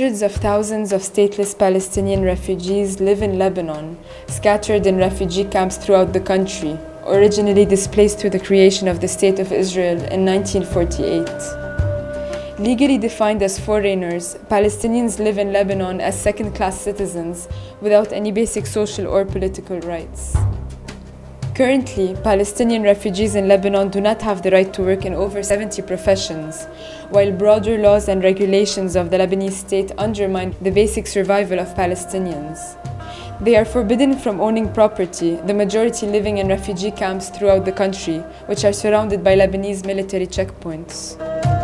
Hundreds of thousands of stateless Palestinian refugees live in Lebanon, scattered in refugee camps throughout the country, originally displaced through the creation of the State of Israel in 1948. Legally defined as foreigners, Palestinians live in Lebanon as second-class citizens without any basic social or political rights. Currently, Palestinian refugees in Lebanon do not have the right to work in over 70 professions, while broader laws and regulations of the Lebanese state undermine the basic survival of Palestinians. They are forbidden from owning property, the majority living in refugee camps throughout the country, which are surrounded by Lebanese military checkpoints.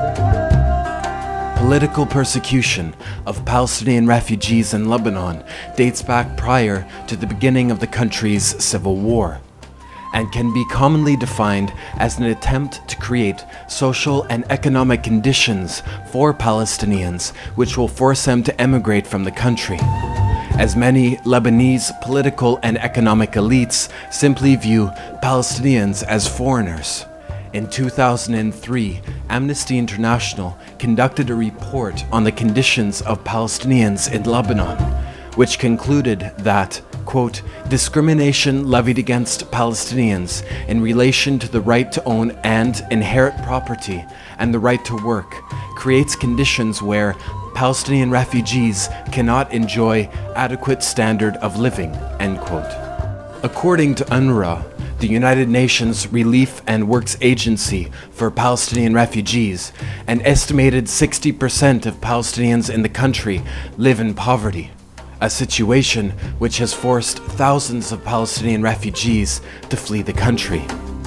Political persecution of Palestinian refugees in Lebanon dates back prior to the beginning of the country's civil war, and can be commonly defined as an attempt to create social and economic conditions for Palestinians which will force them to emigrate from the country, as many Lebanese political and economic elites simply view Palestinians as foreigners. In 2003, Amnesty International conducted a report on the conditions of Palestinians in Lebanon, which concluded that, quote, discrimination levied against Palestinians in relation to the right to own and inherit property and the right to work creates conditions where Palestinian refugees cannot enjoy adequate standard of living, end quote. According to UNRWA, the United Nations Relief and Works Agency for Palestinian refugees, an estimated 60% of Palestinians in the country live in poverty, a situation which has forced thousands of Palestinian refugees to flee the country.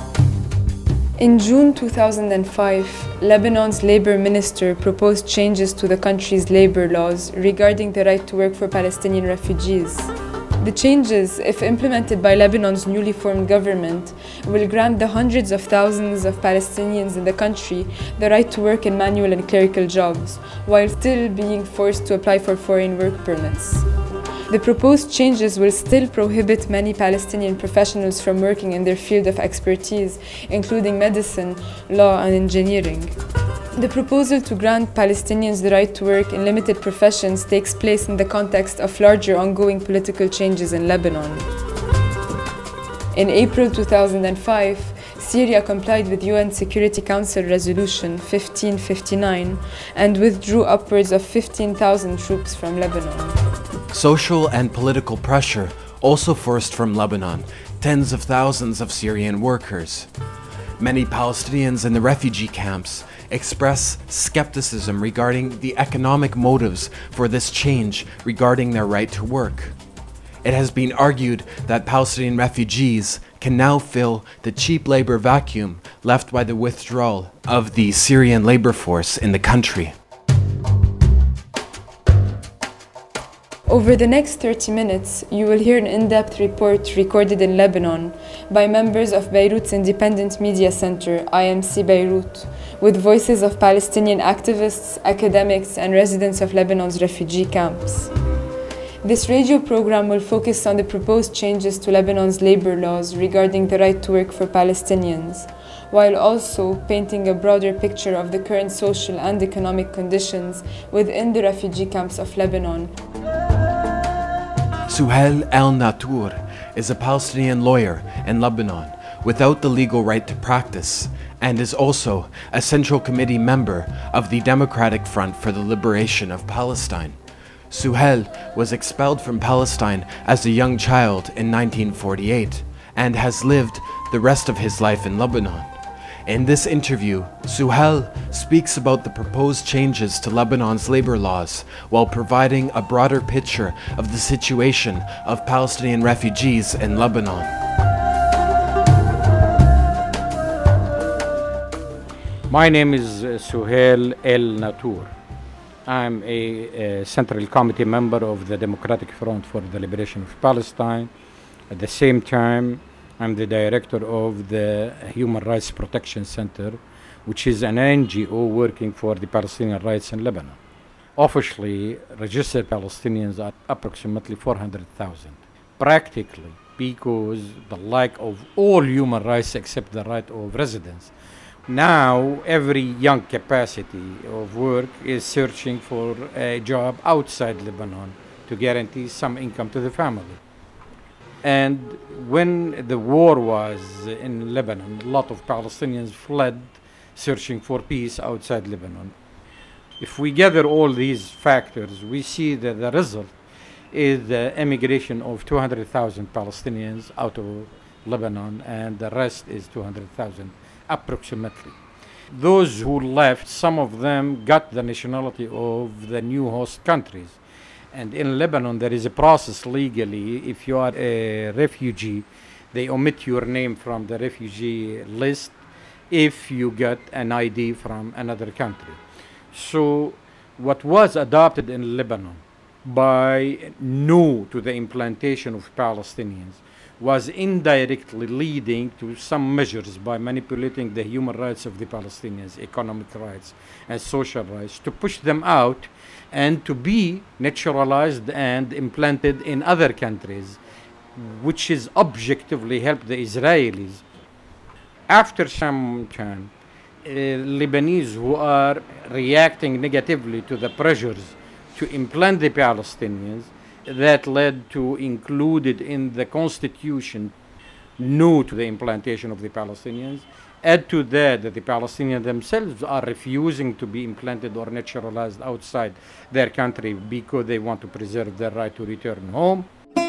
In June 2005, Lebanon's labor minister proposed changes to the country's labor laws regarding the right to work for Palestinian refugees. The changes, if implemented by Lebanon's newly formed government, will grant the hundreds of thousands of Palestinians in the country the right to work in manual and clerical jobs, while still being forced to apply for foreign work permits. The proposed changes will still prohibit many Palestinian professionals from working in their field of expertise, including medicine, law, and engineering. The proposal to grant Palestinians the right to work in limited professions takes place in the context of larger ongoing political changes in Lebanon. In April 2005, Syria complied with UN Security Council Resolution 1559 and withdrew upwards of 15,000 troops from Lebanon. Social and political pressure also forced from Lebanon tens of thousands of Syrian workers. Many Palestinians in the refugee camps express skepticism regarding the economic motives for this change regarding their right to work. It has been argued that Palestinian refugees can now fill the cheap labor vacuum left by the withdrawal of the Syrian labor force in the country. Over the next 30 minutes, you will hear an in-depth report recorded in Lebanon by members of Beirut's Independent Media Center, IMC Beirut, with voices of Palestinian activists, academics, and residents of Lebanon's refugee camps. This radio program will focus on the proposed changes to Lebanon's labor laws regarding the right to work for Palestinians, while also painting a broader picture of the current social and economic conditions within the refugee camps of Lebanon. Suhail El-Natour is a Palestinian lawyer in Lebanon without the legal right to practice, and is also a Central Committee member of the Democratic Front for the Liberation of Palestine. Suhail was expelled from Palestine as a young child in 1948 and has lived the rest of his life in Lebanon. In this interview, Suhail speaks about the proposed changes to Lebanon's labor laws while providing a broader picture of the situation of Palestinian refugees in Lebanon. My name is Suhail El-Natour. I'm a Central Committee member of the Democratic Front for the Liberation of Palestine. At the same time, I'm the director of the Human Rights Protection Center, which is an NGO working for the Palestinian rights in Lebanon. Officially, registered Palestinians are approximately 400,000. Practically, because the lack of all human rights except the right of residence, Now, every young capacity of work is searching for a job outside Lebanon to guarantee some income to the family. And when the war was in Lebanon, a lot of Palestinians fled searching for peace outside Lebanon. If we gather all these factors, we see that the result is the emigration of 200,000 Palestinians out of Lebanon, and the rest is 200,000 approximately. Those who left, some of them got the nationality of the new host countries. And in Lebanon, there is a process legally. If you are a refugee, they omit your name from the refugee list if you get an ID from another country. So what was adopted in Lebanon by no to the implantation of Palestinians was indirectly leading to some measures by manipulating the human rights of the Palestinians, economic rights and social rights, to push them out and to be naturalized and implanted in other countries, which is objectively helped the Israelis. After some time, Lebanese who are reacting negatively to the pressures to implant the Palestinians, that led to included in the constitution no to the implantation of the Palestinians. Add to that the Palestinians themselves are refusing to be implanted or naturalized outside their country because they want to preserve their right to return home.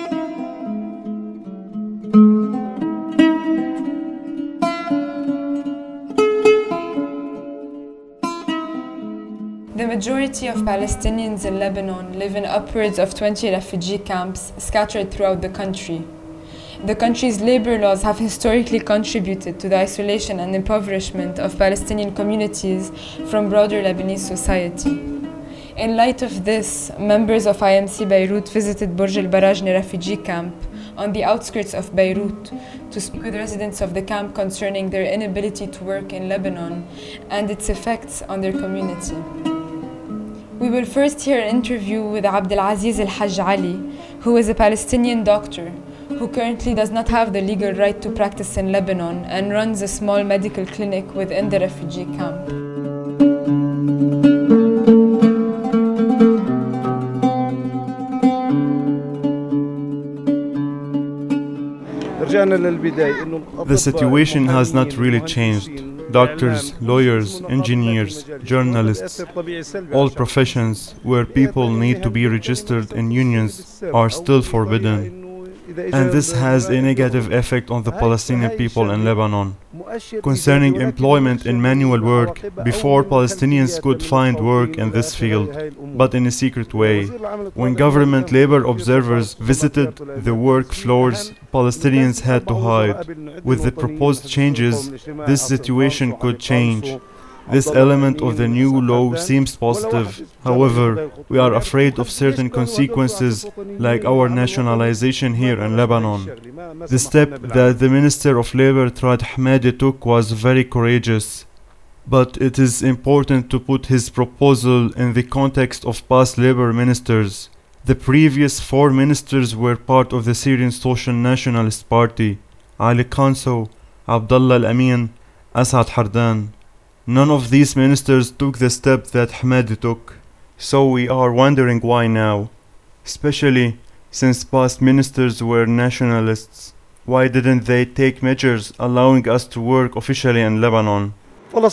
The majority of Palestinians in Lebanon live in upwards of 20 refugee camps scattered throughout the country. The country's labor laws have historically contributed to the isolation and impoverishment of Palestinian communities from broader Lebanese society. In light of this, members of IMC Beirut visited Burj al-Barajni refugee camp on the outskirts of Beirut to speak with residents of the camp concerning their inability to work in Lebanon and its effects on their community. We will first hear an interview with Abdelaziz Al-Hajj Ali, who is a Palestinian doctor who currently does not have the legal right to practice in Lebanon and runs a small medical clinic within the refugee camp. The situation has not really changed. Doctors, lawyers, engineers, journalists, all professions where people need to be registered in unions are still forbidden. And this has a negative effect on the Palestinian people in Lebanon. Concerning employment in manual work, before Palestinians could find work in this field, but in a secret way. When government labor observers visited the work floors, Palestinians had to hide. With the proposed changes, this situation could change. This element of the new law seems positive. However, we are afraid of certain consequences, like our nationalization here in Lebanon. The step that the Minister of Labor Trad Hamadi took was very courageous. But it is important to put his proposal in the context of past labor ministers. The previous 4 ministers were part of the Syrian Social Nationalist Party: Ali Kanso, Abdullah Al-Amin, Asad Hardan. None of these ministers took the step that Hamadi took. So we are wondering why now. Especially since past ministers were nationalists. Why didn't they take measures allowing us to work officially in Lebanon? From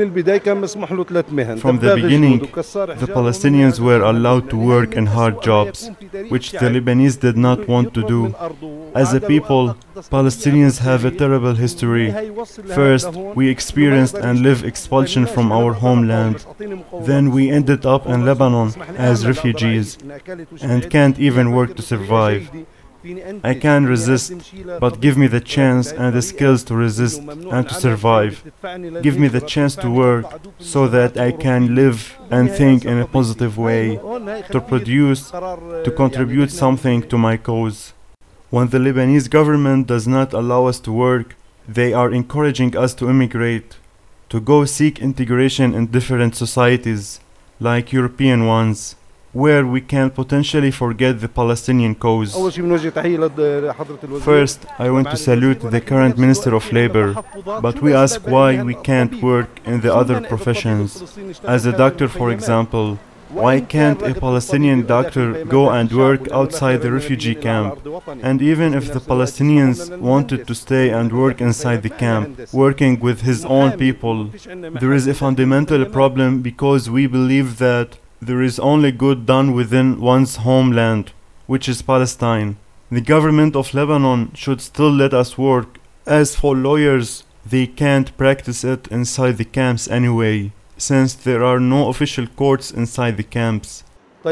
the beginning, the Palestinians were allowed to work in hard jobs, which the Lebanese did not want to do. As a people, Palestinians have a terrible history. First, we experienced and lived expulsion from our homeland. Then we ended up in Lebanon as refugees and can't even work to survive. I can resist, but give me the chance and the skills to resist and to survive. Give me the chance to work so that I can live and think in a positive way, to produce, to contribute something to my cause. When the Lebanese government does not allow us to work, they are encouraging us to immigrate, to go seek integration in different societies, like European ones. where we can potentially forget the Palestinian cause. First, I want to salute the current Minister of Labor, but we ask why we can't work in the other professions. As a doctor, for example, why can't a Palestinian doctor go and work outside the refugee camp? And even if the Palestinians wanted to stay and work inside the camp, working with his own people, there is a fundamental problem because we believe that there is only good done within one's homeland, which is Palestine. The government of Lebanon should still let us work. As for lawyers, they can't practice it inside the camps anyway, since there are no official courts inside the camps.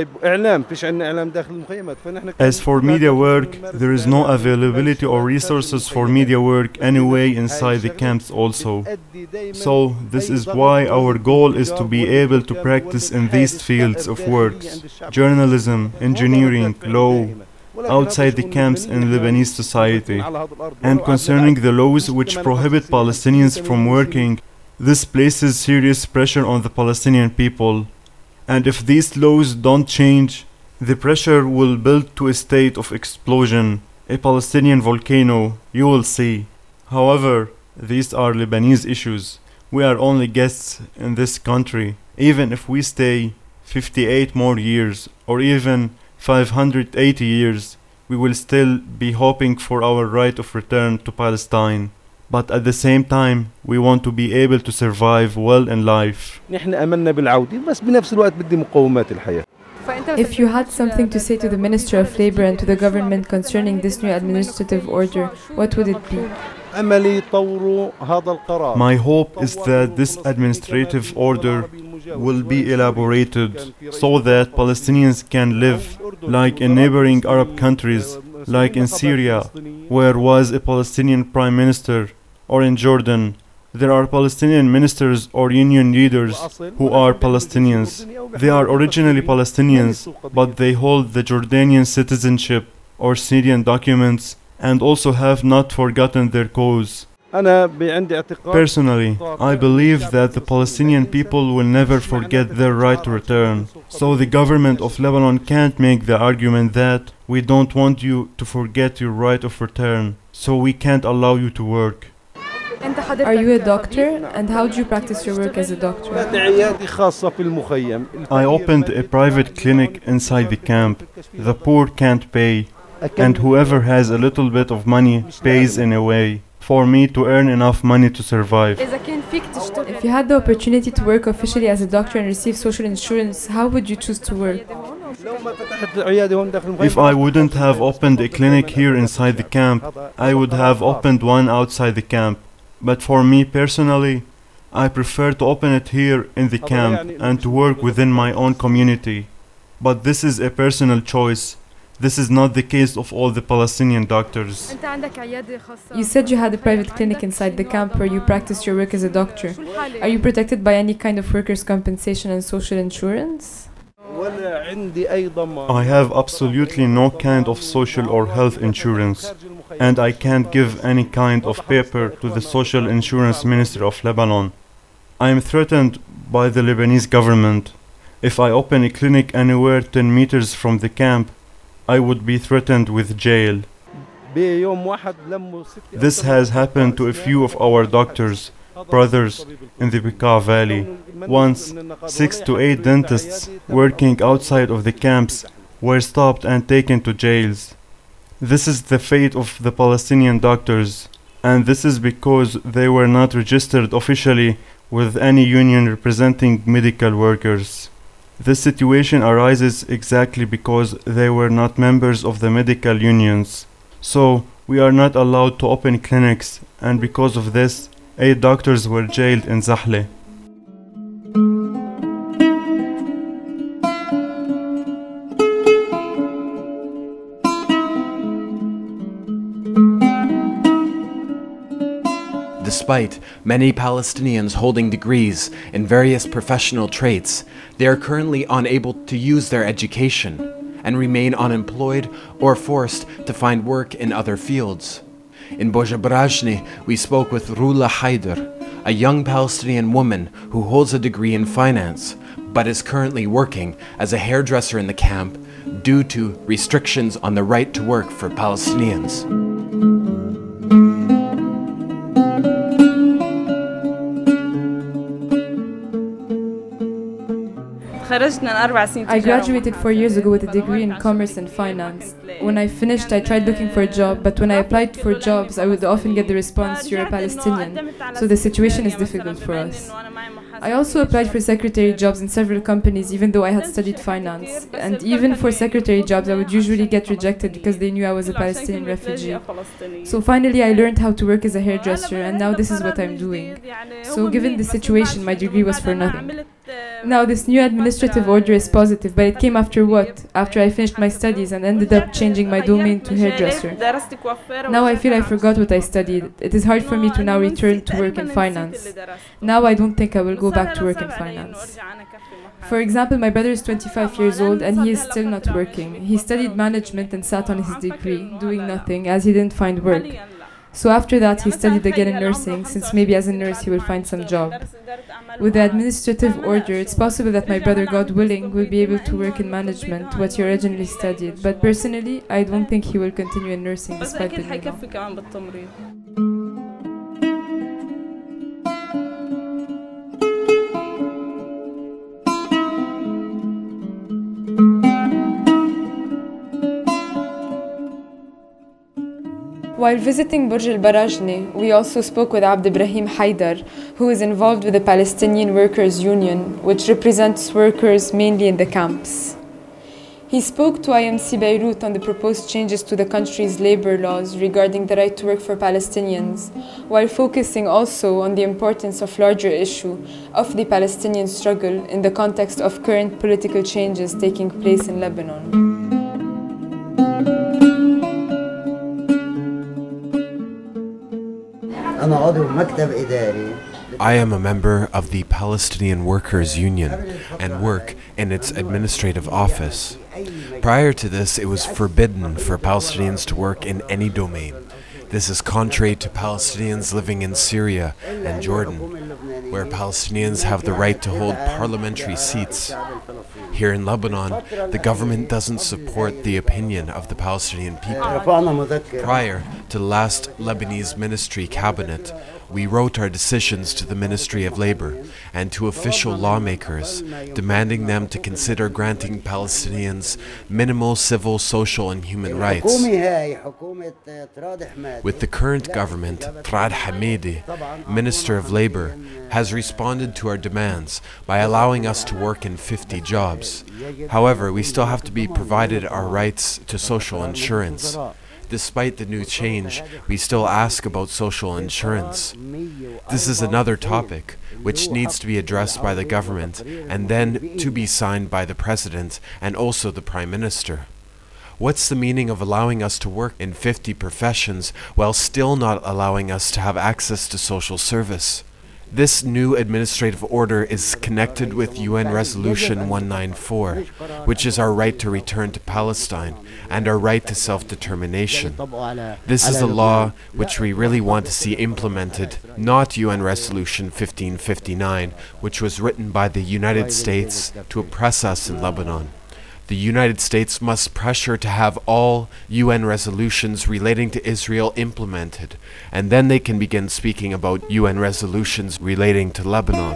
As for media work, there is no availability or resources for media work anyway inside the camps also. So this is why our goal is to be able to practice in these fields of works: journalism, engineering, law, outside the camps in Lebanese society. And concerning the laws which prohibit Palestinians from working, this places serious pressure on the Palestinian people. And if these laws don't change, the pressure will build to a state of explosion, a Palestinian volcano, you will see. However, these are Lebanese issues. We are only guests in this country. Even if we stay 58 more years, or even 580 years, we will still be hoping for our right of return to Palestine. But at the same time, we want to be able to survive well in life. If you had something to say to the Minister of Labor and to the government concerning this new administrative order, what would it be? My hope is that this administrative order will be elaborated so that Palestinians can live like in neighboring Arab countries, like in Syria, where was a Palestinian prime minister, or in Jordan. There are Palestinian ministers or union leaders who are Palestinians. They are originally Palestinians, but they hold the Jordanian citizenship or Syrian documents and also have not forgotten their cause. Personally, I believe that the Palestinian people will never forget their right to return. So the government of Lebanon can't make the argument that we don't want you to forget your right of return, so we can't allow you to work. Are you a doctor? And how do you practice your work as a doctor? I opened a private clinic inside the camp. The poor can't pay, and whoever has a little bit of money pays in a way for me to earn enough money to survive. If you had the opportunity to work officially as a doctor and receive social insurance, how would you choose to work? If I wouldn't have opened a clinic here inside the camp, I would have opened one outside the camp. But for me personally, I prefer to open it here in the camp and to work within my own community. But this is a personal choice. This is not the case of all the Palestinian doctors. You said you had a private clinic inside the camp where you practice your work as a doctor. Are you protected by any kind of workers' compensation and social insurance? I have absolutely no kind of social or health insurance, and I can't give any kind of paper to the Social Insurance Minister of Lebanon. I am threatened by the Lebanese government. If I open a clinic anywhere 10 meters from the camp, I would be threatened with jail. This has happened to a few of our doctors, brothers, in the Bekaa Valley. Once, 6 to 8 dentists working outside of the camps were stopped and taken to jails. This is the fate of the Palestinian doctors, and this is because they were not registered officially with any union representing medical workers. This situation arises exactly because they were not members of the medical unions. So, we are not allowed to open clinics, and because of this, 8 doctors were jailed in Zahle. Despite many Palestinians holding degrees in various professional traits, they are currently unable to use their education and remain unemployed or forced to find work in other fields. In Bojabrajni, we spoke with Rula Haider, a young Palestinian woman who holds a degree in finance, but is currently working as a hairdresser in the camp due to restrictions on the right to work for Palestinians. I graduated 4 years ago with a degree in commerce and finance. When I finished, I tried looking for a job, but when I applied for jobs, I would often get the response, "You're a Palestinian," so the situation is difficult for us. I also applied for secretary jobs in several companies, even though I had studied finance. And even for secretary jobs, I would usually get rejected because they knew I was a Palestinian refugee. So finally, I learned how to work as a hairdresser, and now this is what I'm doing. So given the situation, my degree was for nothing. Now this new administrative order is positive, but it came after what? After I finished my studies and ended up changing my domain to hairdresser. Now I feel I forgot what I studied. It is hard for me to now return to work in finance. Now I don't think I will go back to work in finance. For example, my brother is 25 years old and he is still not working. He studied management and sat on his degree, doing nothing as he didn't find work. So after that, he studied again in nursing, since maybe as a nurse he will find some job. With the administrative order, it's possible that my brother, God willing, will be able to work in management, what he originally studied. But personally, I don't think he will continue in nursing despite the new law. While visiting Burj al-Barajni, we also spoke with Abd Ibrahim Haidar, who is involved with the Palestinian Workers' Union, which represents workers mainly in the camps. He spoke to IMC Beirut on the proposed changes to the country's labor laws regarding the right to work for Palestinians, while focusing also on the importance of larger issue of the Palestinian struggle in the context of current political changes taking place in Lebanon. I am a member of the Palestinian Workers' Union and work in its administrative office. Prior to this, it was forbidden for Palestinians to work in any domain. This is contrary to Palestinians living in Syria and Jordan, where Palestinians have the right to hold parliamentary seats. Here in Lebanon, the government doesn't support the opinion of the Palestinian people. Prior to the last Lebanese ministry cabinet, we wrote our decisions to the Ministry of Labor and to official lawmakers, demanding them to consider granting Palestinians minimal civil, social, and human rights. With the current government, Trad Hamidi, Minister of Labor, has responded to our demands by allowing us to work in 50 jobs. However, we still have to be provided our rights to social insurance. Despite the new change, we still ask about social insurance. This is another topic which needs to be addressed by the government and then to be signed by the President and also the Prime Minister. What's the meaning of allowing us to work in 50 professions while still not allowing us to have access to social service? This new administrative order is connected with UN Resolution 194, which is our right to return to Palestine and our right to self-determination. This is a law which we really want to see implemented, not UN Resolution 1559, which was written by the United States to oppress us in Lebanon. The United States must pressure to have all UN resolutions relating to Israel implemented, and then they can begin speaking about UN resolutions relating to Lebanon.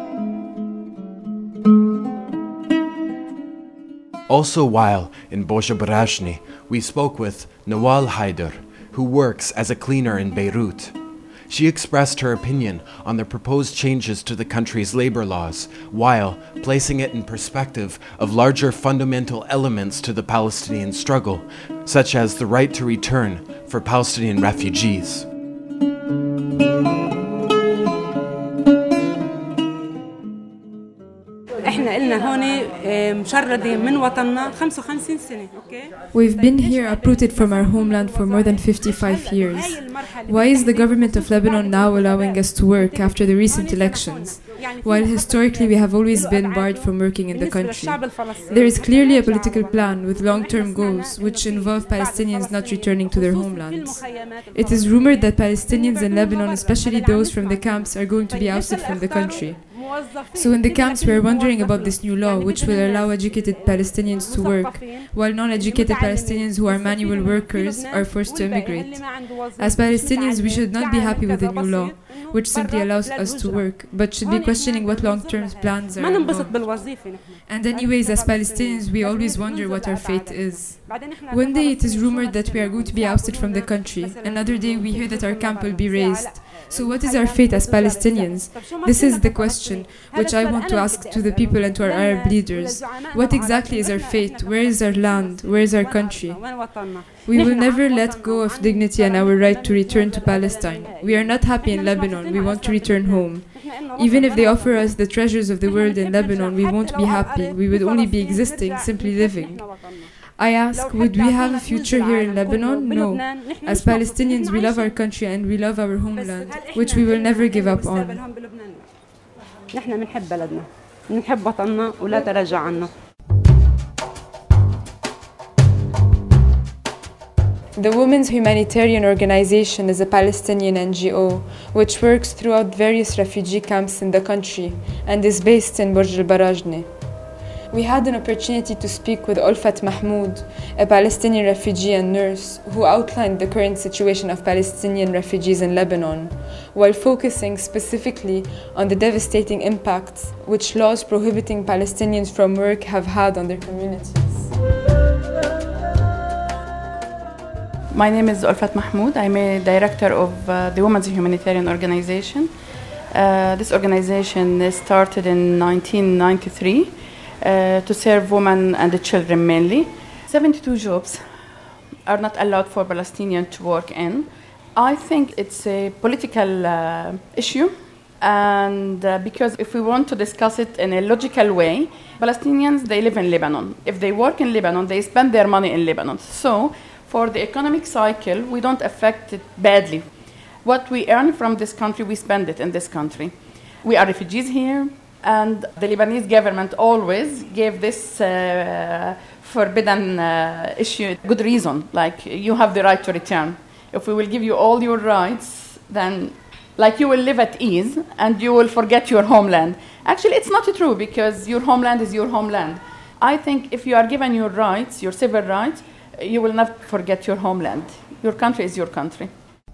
Also, while in Burj al-Barajni, we spoke with Nawal Haidar, who works as a cleaner in Beirut. She expressed her opinion on the proposed changes to the country's labor laws, while placing it in perspective of larger fundamental elements to the Palestinian struggle, such as the right to return for Palestinian refugees. We've been here uprooted from our homeland for more than 55 years. Why is the government of Lebanon now allowing us to work after the recent elections, while historically we have always been barred from working in the country? There is clearly a political plan with long-term goals which involve Palestinians not returning to their homelands. It is rumored that Palestinians in Lebanon, especially those from the camps, are going to be ousted from the country. So in the camps we are wondering about this new law which will allow educated Palestinians to work, while non-educated Palestinians who are manual workers are forced to immigrate. As Palestinians we should not be happy with the new law, which simply allows us to work, but should be questioning what long-term plans are involved. And anyways, as Palestinians we always wonder what our fate is. One day it is rumored that we are going to be ousted from the country, another day we hear that our camp will be razed. So what is our fate as Palestinians? This is the question which I want to ask to the people and to our Arab leaders. What exactly is our fate? Where is our land? Where is our country? We will never let go of dignity and our right to return to Palestine. We are not happy in Lebanon. We want to return home. Even if they offer us the treasures of the world in Lebanon, we won't be happy. We would only be existing, simply living. I ask, would we have a future here in Lebanon? No. As Palestinians, we love our country and we love our homeland, which we will never give up on. نحن بنحب بلدنا، بنحب وطننا ولا تراجع عنه. The Women's Humanitarian Organization is a Palestinian NGO which works throughout various refugee camps in the country and is based in Burj al-Barajneh. We had an opportunity to speak with Olfat Mahmoud, a Palestinian refugee and nurse, who outlined the current situation of Palestinian refugees in Lebanon, while focusing specifically on the devastating impacts which laws prohibiting Palestinians from work have had on their communities. My name is Olfat Mahmoud. I'm a director of the Women's Humanitarian Organization. This organization started in 1993. To serve women and the children mainly. 72 jobs are not allowed for Palestinians to work in. I think it's a political issue, and because if we want to discuss it in a logical way, Palestinians, they live in Lebanon. If they work in Lebanon, they spend their money in Lebanon. So for the economic cycle, we don't affect it badly. What we earn from this country, we spend it in this country. We are refugees here. And the Lebanese government always gave this forbidden issue good reason, like you have the right to return. If we will give you all your rights, then like you will live at ease and you will forget your homeland. Actually, it's not true because your homeland is your homeland. I think if you are given your rights, your civil rights, you will not forget your homeland. Your country is your country.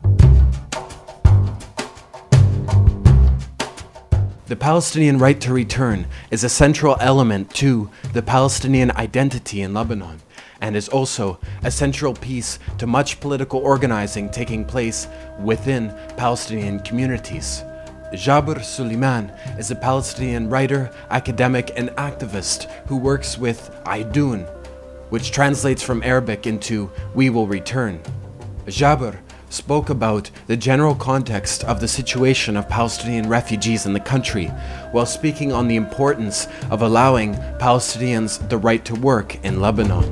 The Palestinian right to return is a central element to the Palestinian identity in Lebanon and is also a central piece to much political organizing taking place within Palestinian communities. Jabr Suleiman is a Palestinian writer, academic, and activist who works with Aidun, which translates from Arabic into "we will return." Jabr spoke about the general context of the situation of Palestinian refugees in the country, while speaking on the importance of allowing Palestinians the right to work in Lebanon.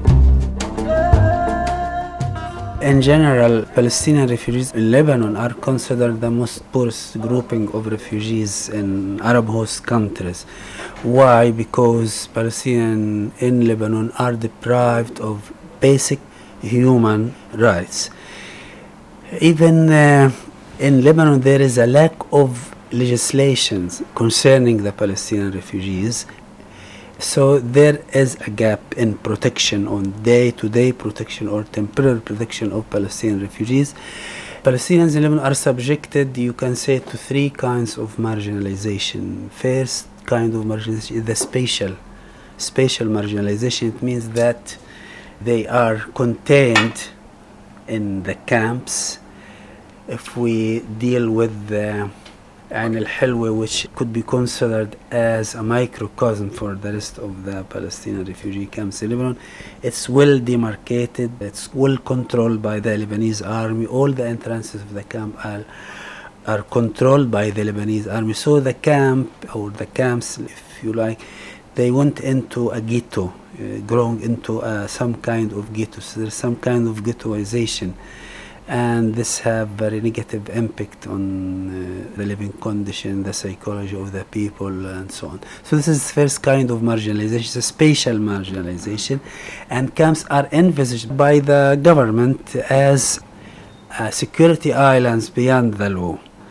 In general, Palestinian refugees in Lebanon are considered the most poorest grouping of refugees in Arab host countries. Why? Because Palestinians in Lebanon are deprived of basic human rights. Even in Lebanon, there is a lack of legislations concerning the Palestinian refugees. So there is a gap in protection, on day-to-day protection or temporary protection of Palestinian refugees. Palestinians in Lebanon are subjected, you can say, to three kinds of marginalization. First kind of marginalization is the spatial marginalization. It means that they are contained in the camps. If we deal with the Ain al-Hilwa, which could be considered as a microcosm for the rest of the Palestinian refugee camps in Lebanon, it's well demarcated, it's well controlled by the Lebanese army. All the entrances of the camp are controlled by the Lebanese army. So the camp, or the camps, if you like, they went into a ghetto, growing into some kind of ghetto. So there's some kind of ghettoization. And this have very negative impact on the living condition, the psychology of the people, and so on. So this is the first kind of marginalization, it's a spatial marginalization, and camps are envisaged by the government as security islands beyond the law.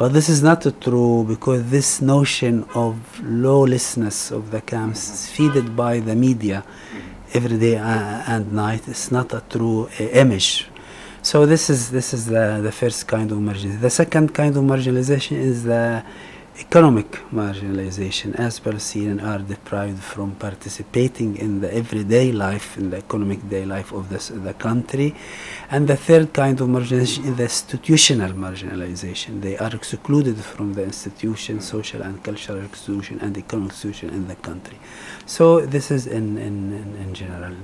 But this is not true, because this notion of lawlessness of the camps is fed by the media every day and night. It's not a true image. So this is the first kind of marginalization. The second kind of marginalization is the economic marginalization, as Palestinians are deprived from participating in the everyday life, in the economic day life of the country. And the third kind of marginalization is the institutional marginalization. They are excluded from the institution, social and cultural institution and economic institution in the country. So this is in general.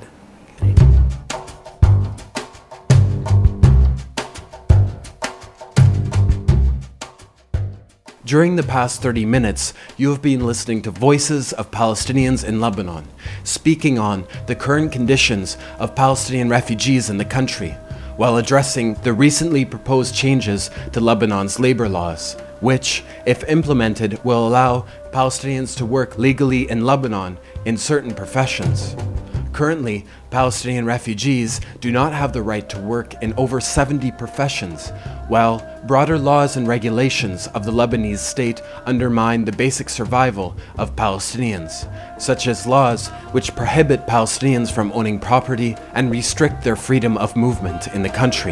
During the past 30 minutes, you have been listening to Voices of Palestinians in Lebanon, speaking on the current conditions of Palestinian refugees in the country, while addressing the recently proposed changes to Lebanon's labor laws, which, if implemented, will allow Palestinians to work legally in Lebanon in certain professions. Currently, Palestinian refugees do not have the right to work in over 70 professions, while broader laws and regulations of the Lebanese state undermine the basic survival of Palestinians, such as laws which prohibit Palestinians from owning property and restrict their freedom of movement in the country.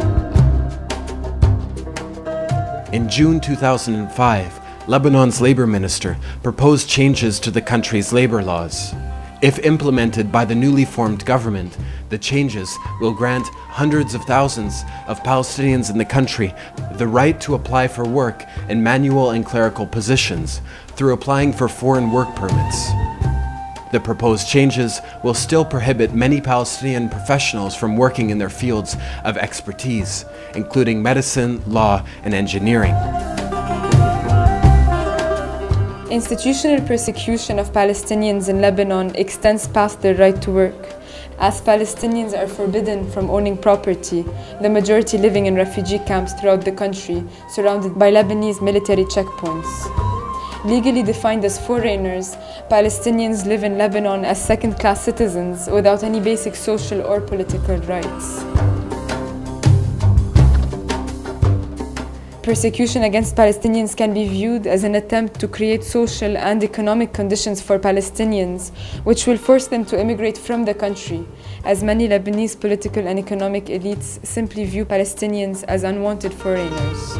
In June 2005, Lebanon's labor minister proposed changes to the country's labor laws. If implemented by the newly formed government, the changes will grant hundreds of thousands of Palestinians in the country the right to apply for work in manual and clerical positions through applying for foreign work permits. The proposed changes will still prohibit many Palestinian professionals from working in their fields of expertise, including medicine, law, and engineering. Institutional persecution of Palestinians in Lebanon extends past their right to work, as Palestinians are forbidden from owning property, the majority living in refugee camps throughout the country, surrounded by Lebanese military checkpoints. Legally defined as foreigners, Palestinians live in Lebanon as second-class citizens without any basic social or political rights. Persecution against Palestinians can be viewed as an attempt to create social and economic conditions for Palestinians, which will force them to immigrate from the country, as many Lebanese political and economic elites simply view Palestinians as unwanted foreigners.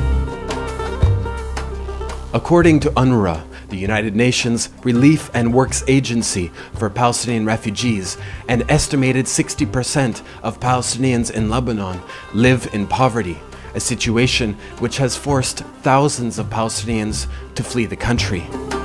According to UNRWA, the United Nations Relief and Works Agency for Palestinian Refugees, an estimated 60% of Palestinians in Lebanon live in poverty, a situation which has forced thousands of Palestinians to flee the country.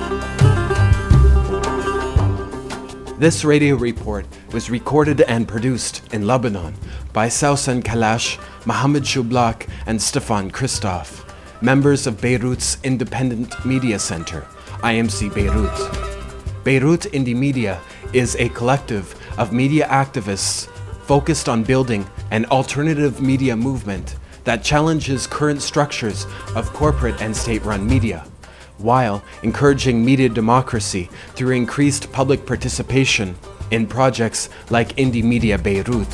This radio report was recorded and produced in Lebanon by Sausan Kalash, Mohammed Shublak, and Stefan Christoph, members of Beirut's Independent Media Center, IMC Beirut. Beirut Indie Media is a collective of media activists focused on building an alternative media movement that challenges current structures of corporate and state-run media, while encouraging media democracy through increased public participation in projects like Indie Media Beirut.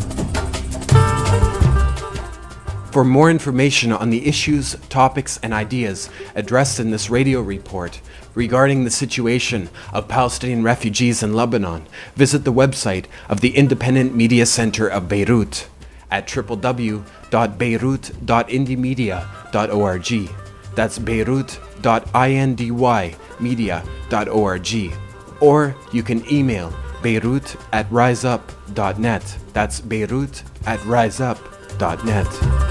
For more information on the issues, topics, and ideas addressed in this radio report regarding the situation of Palestinian refugees in Lebanon, visit the website of the Independent Media Center of Beirut at www.beirut.indiemedia.org. That's beirut.indiemedia.org. Or you can email beirut@riseup.net. That's beirut@riseup.net.